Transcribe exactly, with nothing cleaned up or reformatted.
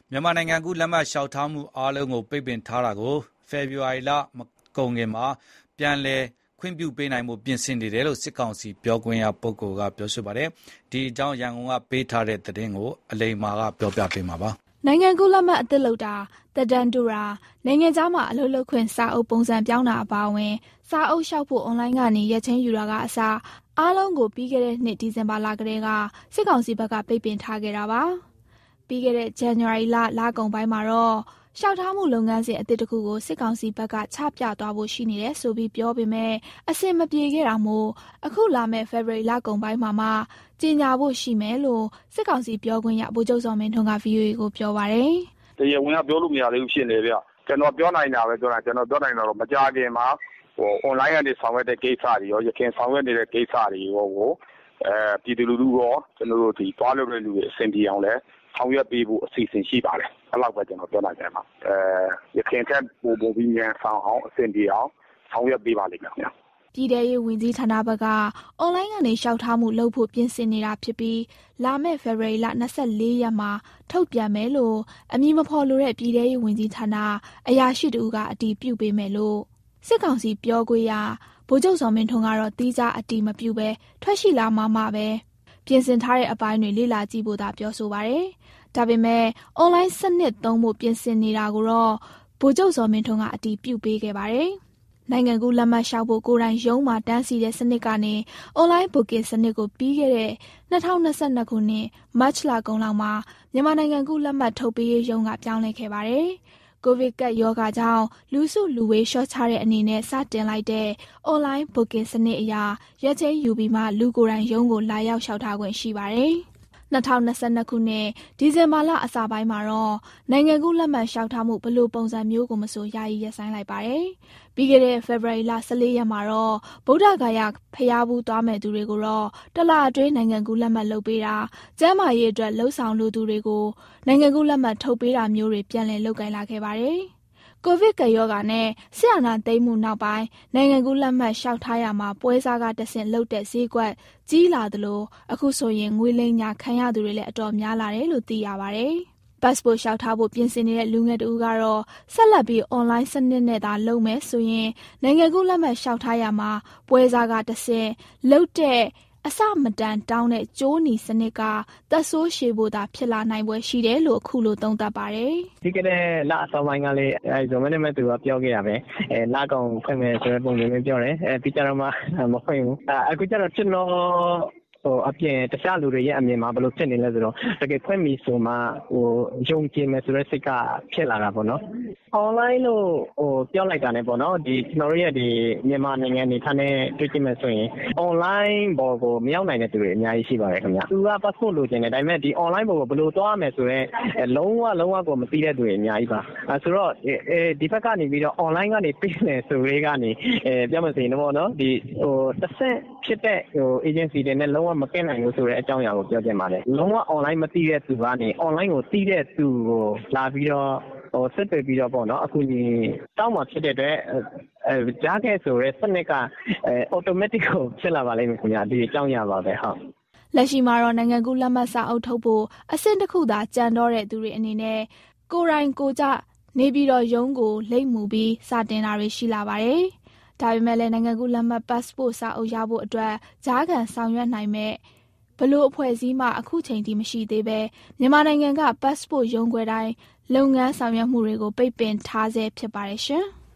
မြန်မာနိုင်ငံကူးလက်မှတ်လျှောက်ထားမှုအားလုံးကိုပိတ်ပင်ထားတာကိုဖေဖော်ဝါရီလမကုန်ခင်မှာပြန်လည်ခွင့်ပြုပေးနိုင်မှုပြင်ဆင်နေတယ်လို့စစ်ကောင်စီပြောခွင့်ရပုဂ္ဂိုလ်ကပြောဆိုပါတယ်။ဒီအကြောင်းရန်ကုန်ကပေးထားတဲ့သတင်းကိုအလိမ္မာကပြောပြပေးမှာပါ။နိုင်ငံကူးလက်မှတ်အသစ်လုပ်တာတက်တန်းတူတာနိုင်ငံခြားမှာအလုပ်လုပ်ခွင့်စာအုပ်ပုံစံပြောင်းတာအပါအဝင်စာအုပ်လျှောက်ဖို့အွန်လိုင်းကနေရက်ချင်းယူတာကအစအားလုံးကိုပြီးခဲ့တဲ့နှစ်ဒီဇင်ဘာလကတည်းကစစ်ကောင်စီဘက်ကပိတ်ပင်ထားခဲ့တာပါ။ပြီးခဲ့တဲ့ဇန်နဝါရီလလကုန်ပိုင်းမှာတော့လျှောက်ထားမှုလုပ်ငန်းစဉ်အသစ်တစ်ခုကိုစစ်ကောင်စီဘက်ကချပြသွားဖို့ရှိနေတယ်ဆိုပြီးပြောပေမဲ့အဆင်မပြေခဲ့တာမို့အခုလာမဲ့ဖေဖော်ဝါရီလကုန်ပိုင်းမှာမှကြေညာဖို့ရှိမယ်လို့စစ်ကောင်စီပြောခွင့်ရဗိုလ်ချုပ်စောမင်းထွန်းက ဗီအိုအေ ကိုပြောပါတယ်။တရားဝင်ကပြောလို့မရသေးဘူးဖြစ်နေဗျ။ကျွန်တော်ပြောနိုင်တာပဲပြောတာကျွန်တော်ပြောနိုင်တာတော့မကြခင်မှာဟို online ကနေဆောင်ရွက်တဲ့ကိစ္စတွေရောရခင်ဆောင်ရွက်နေတဲ့ကိစ္စတွေရောကိုအဲပြည်သူလူထုရောကျွန်တော်တို့ဒီသွားလို့တဲ့လူတွေအဆင်ပြေအောင်လဲဆောင်ရွက်ပေးဖို့အစီအစဉ်ရှိပါတယ်။အဲ့လောက်ပဲကျွန်တော်ပြောနိုင်တယ်မှာအဲရခင်ထက်ပိုပိုပြီးမြန်ဆောင်အောင်အဆင်ပြေအောင်ဆောင်ရွက်ပေးပါလိမ့်မယ်ခင်ဗျာ။ပြည်ထရေးဝန်ကြီးဌာနဘက်ကအွန်လိုင်းကနေလျှောက်ထားမှုလုပ်ဖို့ပြင်ဆင်နေတာဖြစ်ပြီးလာမယ့်ဖေဖော်ဝါရီလ၂၄ရက်မှာထုတ်ပြန်မယ်လို့အမည်မဖော်လိုတဲ့ပြည်ထရေးဝန်ကြီးဌာနအရာရှိတူကအတည်ပြုပေးမယ်လို့စစ်ကောင်စီပြောခွင့်ရဗိုလ်ချုပ်စောမင်းထွန်းကတော့တီးခြားအတည်မပြုဘဲထွက်ရှိလာမှမှပဲပြင်ဆင်ထားတဲ့အပိုင်းတွေလေ့လာကြည့်ဖို့သာပြောဆိုပါတယ်။ဒါပေမဲ့အွန်လိုင်းစနစ်သုံးဖို့ပြင်ဆင်နေတာကိုတော့ဗိုလ်ချုပ်စောမင်းထွန်းကအတည်ပြုပေးခဲ့ပါတယ်။နိုင်ငံကူးလက်မှတ်လျှောက်ဖို့ကိုယ်တိုင်ရုံးမှာတန်းစီတဲ့စနစ်ကနေအွန်လိုင်းဘွတ်ကင်စနစ်ကိုပြီးခဲ့တဲ့၂၀၂၂ခုနှစ်မတ်လကုန်လောက်မှာမြန်မာနိုင်ငံကူးလက်မှတ်ထုတ်ပေးရေးရုံးကပြောင်းလဲခဲ့ပါတယ်။ကိုဗစ်ကပ်ရောဂါကြောင့်လူစုလူဝေးလျှော့ချတဲ့အနေနဲ့စတင်လိုက်တဲ့အွန်လိုင်းဘွတ်ကင်စနစ်အရာရက်ချင်းယူပြီးမှလူကိုယ်တိုင်ရုံးကိုလာရောက်လျှောက်ထားခွင့်ရှိပါတယ်။၂၀၂၂ခုနှစ်ဒီဇင်ဘာလအစပိုင်းမှာတော့နိုင်ငံကူးလက်မှတ်လျှောက်ထားမှုဘယ်လိုပုံစံမျိုးကိုမဆိုယာယီရပ်ဆိုင်းလိုက်ပါတယ်။ပြီးခဲ့တဲ့ဖေဖော်ဝါရီလ၁၄ရက်မှာတော့ဗုဒ္ဓဂါယာဖျားဘူးသွားမဲ့သူတွေကိုတော့တလအတွင်းနိုင်ငံကူးလက်မှတ်လုပ်ပေးတာကျန်းမာရေးအတွက်လှုပ်ဆောင်လူသူတွေကိုနိုင်ငံကူးလက်မှတ်ထုတ်ပေးတာမျိုးတွေပြန်လည်လုပ်ကိုင်လာခဲ့ပါတယ်။ကိုဗစ်ကပ်ရောဂါနဲ့ဆရာနာသိမ်းမှုနောက်ပိုင်းနိုင်ငံကူးလက်မှတ်လျှောက်ထားရမှာပွဲစားကတဆင့်လှုပ်တဲ့ဈေးကွက်ကြီးလာသလိုအခုဆိုရင်ငွေလိမ်ညာခံရသူတွေလည်းအတော်များလာတယ်လို့သိရပါတယ်။ passport လျှောက်ထားဖို့ပြင်ဆင်နေတဲ့လူငယ်တဦးကတော့ဆက်လက်ပြီး online စနစ်နဲ့သာလုပ်မယ်ဆိုရင်နိုင်ငံကူးလက်မှတ်လျှောက်ထားရမှာပွဲစားကတဆင့်လှုပ်တဲ့အစမတန်တောင်းတဲ့ကျိုးနီစနစ်ကသက်ဆိုးရှည်ဖို့သာဖြစ်လာနိုင်ပွဲရှိတယ်လို့အခုလိုသုံးသပ်ပါတယ်။ဒီကနေ့လအစောပိုင်းကလေးအဲဇွန်မနေ့မှသူကပြောခဲ့တာပဲအဲလကောင်ဖွင့်မယ်ဆိုတဲ့ပုံစံမျိုးပြောတယ်အဲပြီးကြတော့မှမဖွင့်ဘူးအခုကျတော့ကျွန်တော်ဟိုအပြင်တခြားလူတွေရဲ့အမြင်မှာဘယ်လိုဖြစ်နေလဲဆိုတော့တကယ်ဖွင့်ပြီဆိုမှဟိုယုံကြည်မယ်ဆိုတဲ့စိတ်ကဖြစ်လာတာပေါ့နော်။ online လို့ဟိုပြောလိုက်တာ ਨੇ ပေါ့နော်ဒီကျွန်တော်ရဲ့ဒီမြန်မာနိုင်ငံနေထိုင်နေတွေ့ကြည့်မယ်ဆိုရင် online ဘော်ကိုမရောက်နိုင်တဲ့သူတွေအများကြီးရှိပါတယ်ခင်ဗျ။သူက passport လိုချင်တယ်ဒါပေမဲ့ဒီ online ဘော်ကိုဘယ်လိုသွားရမယ်ဆိုတော့လုံးဝလုံးဝကိုမသိတဲ့သူတွေအများကြီးပါ။အဲဆိုတော့အဲဒီဘက်ကနေပြီးတော့ online ကနေပြင်နေဆိုတွေကနေအဲပြောမှဆိုရင်တော့နော်ဒီဟိုတစ်ဆင့်ဖြစ်တဲ့ဟို agency တွေနဲ့လုံးဝမကင်းနိုင်ဘူးဆိုတဲ့အကြောင်းအရာကိုပြောပြပါတယ်။လုံးဝ online မသိတဲ့သူကနေ online ကိုသိတဲ့သူကိုလာပြီးတော့ဟိုဆက်သွယ်ပြီးတော့ပေါ့နော်အခုဒီတောင်းမှဖြစ်တဲ့အတွက်အဲကြားခဲ့ဆိုရဲစနစ်ကအဲ automatic ကိုဖြစ်လာပါလိမ့်မယ်ခင်ဗျာဒီအကြောင်းအရာပါပဲဟုတ်လက်ရှိမှာတော့နိုင်ငံကူးလက်မှတ်စာအုပ်ထုတ်ဖို့အဆင့်တစ်ခုသာကြံတော့တဲ့သူတွေအနေနဲ့ကိုယ်တိုင်ကိုကြနေပြီးတော့ရုံးကိုလိမ့်မှုပြီးစတင်တာတွေရှိလာပါတယ်။ဒါပေမဲ့လည်းနိုင်ငံကူးလက်မှတ် passport စာအုပ်ရဖို့အတွက်ကြားခံဆောင်ရွက်နိုင်မဲ့ဘလို့အဖွဲ့အစည်းမှအခုချိန်ထိမရှိသေးပဲမြန်မာနိုင်ငံက passport ရုံးခွဲတိုင်းလုပ်ငန်းဆောင်ရွက်မှုတွေကိုပိတ်ပင်ထားဆဲဖြစ်ပါတယ်ရှင်။